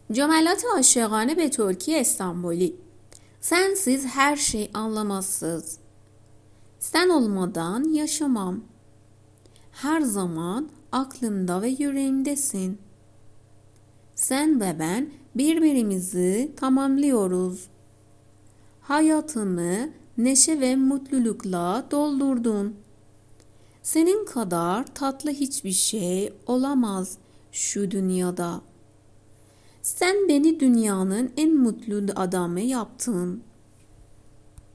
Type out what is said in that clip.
Cömert'e aşığane be Türkiye İstanbul'i. Sensiz her şey anlamazsız. Sen olmadan yaşamam. Her zaman aklımda ve yüreğimdesin. Sen ve ben birbirimizi tamamlıyoruz. Hayatımı neşe ve mutlulukla doldurdun. Senin kadar tatlı hiçbir şey olamaz şu dünyada. Sen beni dünyanın en mutlu adamı yaptın.